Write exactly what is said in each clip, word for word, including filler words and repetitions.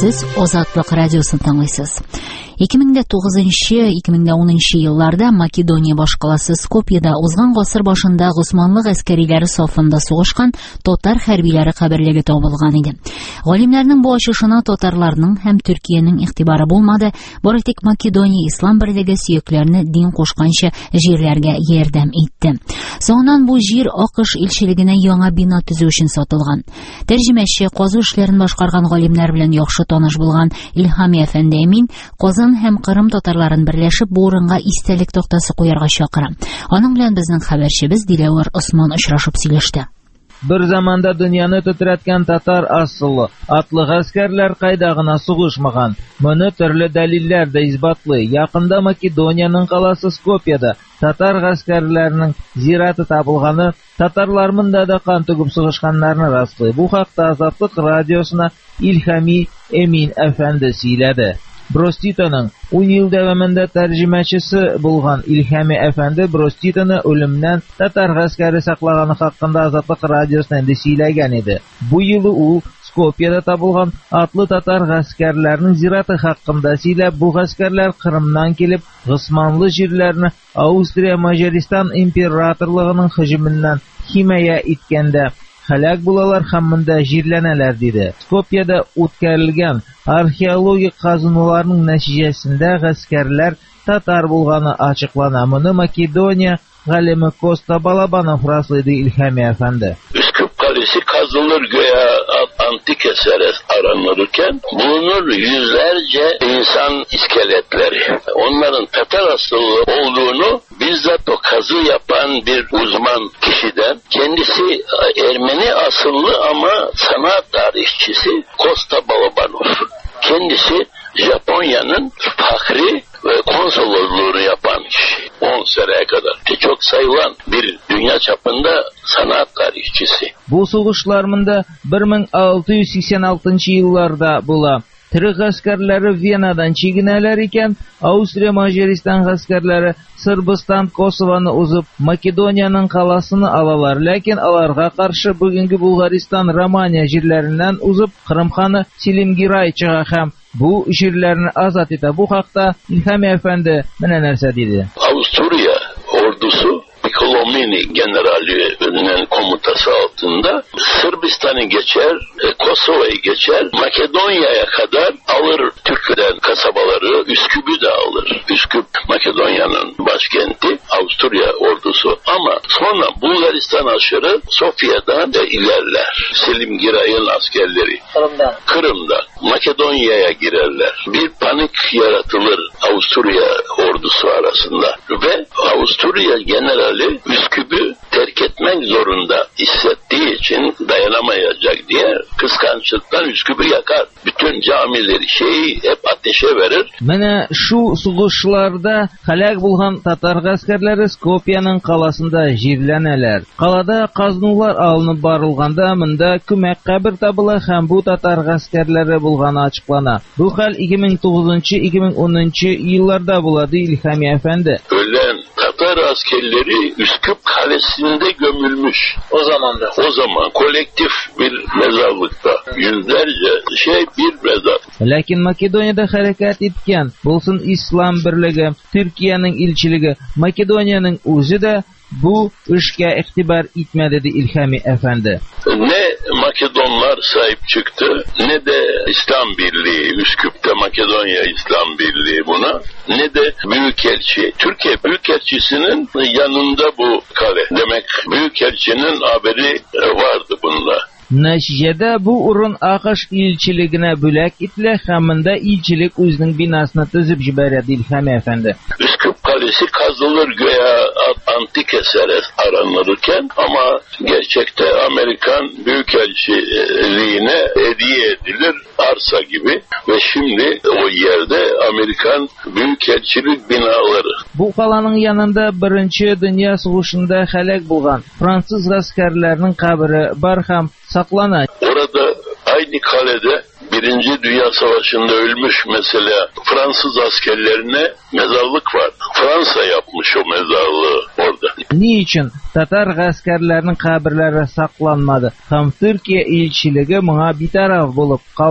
Siz Ozatlık Radyosu'nu tanlıyorsunuz. iki ming to'qqizinchi ikki ming o'ninchi yillarda Makedoniya bosh qalasi Skopyada o'zgan asr boshida Osmanlı askariyleri safında so'g'ishgan Totar harbiylari qabrligi topilgan edi. Olimlarning bu ochishina Totarlarning ham Turkiyaning ig'tibori bo'lmadi, boritik Makedoniya islom birligi suyuklarini din qo'shgancha yerlarga yordam etdi. So'ngdan bu yer Oqish elchiligine yangi bino tuzish uchun sotilgan. Tarjimachi qo'zuv ishlarini boshqargan olimlar bilan yaxshi tanish bo'lgan Ilhami Efendi Emin Qozon hem Qrim Tatarların birleşip bu o'ringa istelik to'xtasi qo'yarga chaqira. Onun bilan bizning xabarchimiz Dilawar Osmon uchrashib сөйләште. Bir zamanda dünyani titratgan Tatar asıllı, atlı askerler qaydagına so'g'ishmagan. Buni turli dalillarda isbotlay. Yaqinda Makedoniyaning qalasi Skopyada Tatar askerlarining zirati topilgani Tatarlar munda da qon to'kib so'g'ishganlarni rastlay. Bu haqda Azatlık Radiosuna Ilhami Emin Efendi söyledi. Brostito'ning o'n yil davomida tarjimachisi bo'lgan Ilhami Efendi Brostito'ni o'limdan Tatar askari saqlagani haqida Azatlık Radiosida so'ylagan edi. Bu yili u Skopyada topilgan atlı Tatar askarlarining zirati haqida so'ylab, bu askarlar Qrimdan kelib, Osmanlı yerlarini Avstriya Macaristan imperatorligining hujumidan himoya etganda halak bulalar hammında jirlanalar dedi. Skopyada o'tkazilgan arxeologik qazınmalarning natijasida askarlar Tatar bo'lgani açıqlana. Buni Makedoniya g'alimi Kosta Balabanov raslaydi Ilhami Efendi. Üsküp Kalesi kazılır göğe antik eser aranırken bulunur yüzlerce insan iskeletleri. Onların Tatar asıllı olduğunu bizzat o kazı yapan bir uzman kişiden, kendisi Ermeni asıllı ama sanat tarihçisi Kosta Balabanov. Kendisi Japonya'nın Fahri ve konsolosluğunu yapan kişi. on seneye kadar. Çok sayılan bir dünya çapında sanat tarihçisi. Bu so'g'ishlarmında bir ming olti yuz sakson oltinchi yillarda bo'la. Türk askerleri Viyana'dan çekinalar ekan, Avstriya Macaristan askerleri Sırbistan Kosovani uzib Makedoniyaning qalasini alalar. Lekin alarga qarshi bugungi Bulgaristan Romaniya yerlaridan uzib Qrimxoni Selimgiray chiqa ham bu yerlarni azat etdi. Bu haqda Ilhami Efendi mana narsa dedi. Avstriya ordusu Piccolomini generalinin komutası altında Sırbistan'ı geçer, Kosova'yı geçer, Makedonya'ya kadar alır Türk'den kasabaları, Üsküp'ü de alır. Üsküp Makedonya'nın başkenti, Avusturya ordusu. Ama sonra Bulgaristan aşırı Sofya'dan da ilerler. Selimgiray'ın askerleri Kırım'dan. Kırım'dan Makedonya'ya girerler. Bir panik yaratılır Avusturya ordusu arasında ve Avusturya generali Üsküp'ü terk etmek zorunda hissettiği için dayanamayacak diye kıskançlıktan Üsküp'ü yakar. Bütün camileri şeyi hep ateşe verir. Mana şu so'g'ishlarda halak bo'lgan Tatar askerleri Skopyaning qalasında jirlanalar. Qalada qaznovlar alınıp barılganda mında ko'mak qabr tabila ham bu Tatar askerleri bo'lgani açıqlana. Bu hal ikki ming to'qqizinchi ikki ming o'ninchi yillarda bo'ladi Ilhami Efendi. Ölen Tatar askerleri Üsküp Kalesi'nde gömülmüş. O zaman da. O zaman kolektif bir mezarlıkta. Yüzlerce şey bir mezar. Lakin Makedoniyada harakat etgan bo'lsin İslam birligi, Türkiye'nin ilchiligi, Makedoniyaning o'zi de bu ishga e'tibor etmadi dedi Ilhami Efendi. Ne Makedonlar sahip çıktı ne de İslam Birliği, Üsküp'te Makedonya İslam Birliği buna, ne de Büyükelçi. Türkiye Büyükelçisi'nin yanında bu kale. Demek Büyükelçinin haberi vardı bunda. Natijada bu o'rin Aqsh elchiligine bo'lak etilib, hamda elchilik o'zining binosini tuzib jibaradi Ilhami Efendi. Üsküp Kalesi kazılır göğe antik eser aranırken ama gerçekte Amerikan Büyükelçiliğine hediye edilir arsa gibi ve şimdi o yerde Amerikan Büyükelçilik binaları. Bu qalanın yanında birinchi Dünya Savaşı'nda halak bo'lgan Fransız askerlerinin qabri bar ham saqlanadi. Orada aynı kalede Birinci Dünya Savaşı'nda ölmüş mesela Fransız askerlerine mezarlık var. Fransa yapmış o mezarlığı orada. Niçin Tatar askerlerinin kabirleri saklanmadı? Ham Türkiye elçiligi buna bir taraf bulup kaldı.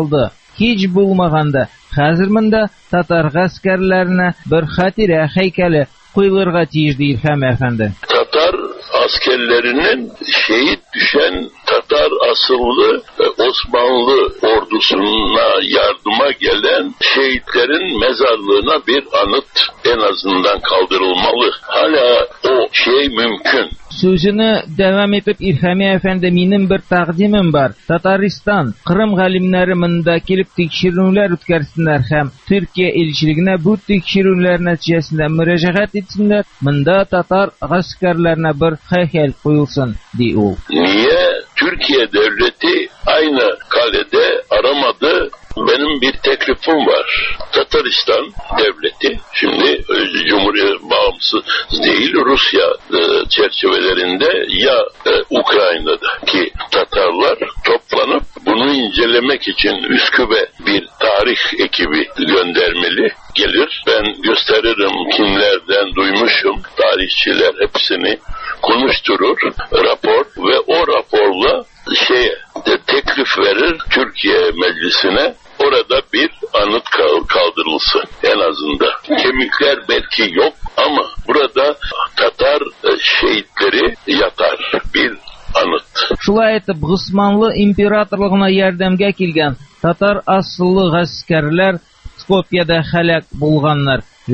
hiç булмаганда хәзер монда татар гаскәрләренә бер хатирә һәйкәле куелырга тиеш ди Илһам әфәнде. Tatar askerlerinin şehit düşen Tatar asıllı Osmanlı ordusuna yardıma gelen şehitlerin mezarlığına bir anıt en azından kaldırılmalı. Hala o şey mümkün. Sözünü devam etip İlhami Efendi minим bir taqdimim var. Tataristan, Kırım галимнәре монда килеп тикшерүләр үткәрсеннәр һәм Türkiye elçiligine bu тикшерүләр нәтиҗәсендә мөрәҗәгать etsinler. Монда татар гаскәрләренә bir һәйкәл куелсын ди ул. Niye Türkiye devleti aynı kalede aramadı? Benim bir teklifim var. Tataristan devleti şimdi Cumhuriyet bağımsız değil, Rusya e, çerçevelerinde ya e, Ukrayna'daki Tatarlar toplanıp bunu incelemek için Üsküp'e bir tarih ekibi göndermeli. Gelir, ben gösteririm kimlerden duymuşum, tarihçiler hepsini konuşturur, rapor ve o raporla şey de teklif verir Türkiye Meclisi'ne. Orada bir anıt kaldırılsın en azından. Kemikler belki yok ama burada Tatar şehitleri yatar bir anıt. Шулай итеп, Госманлы императорлыгына ярдәмгә килгән татар асыллы гаскәрләр Скопьеда һәлак булганнар.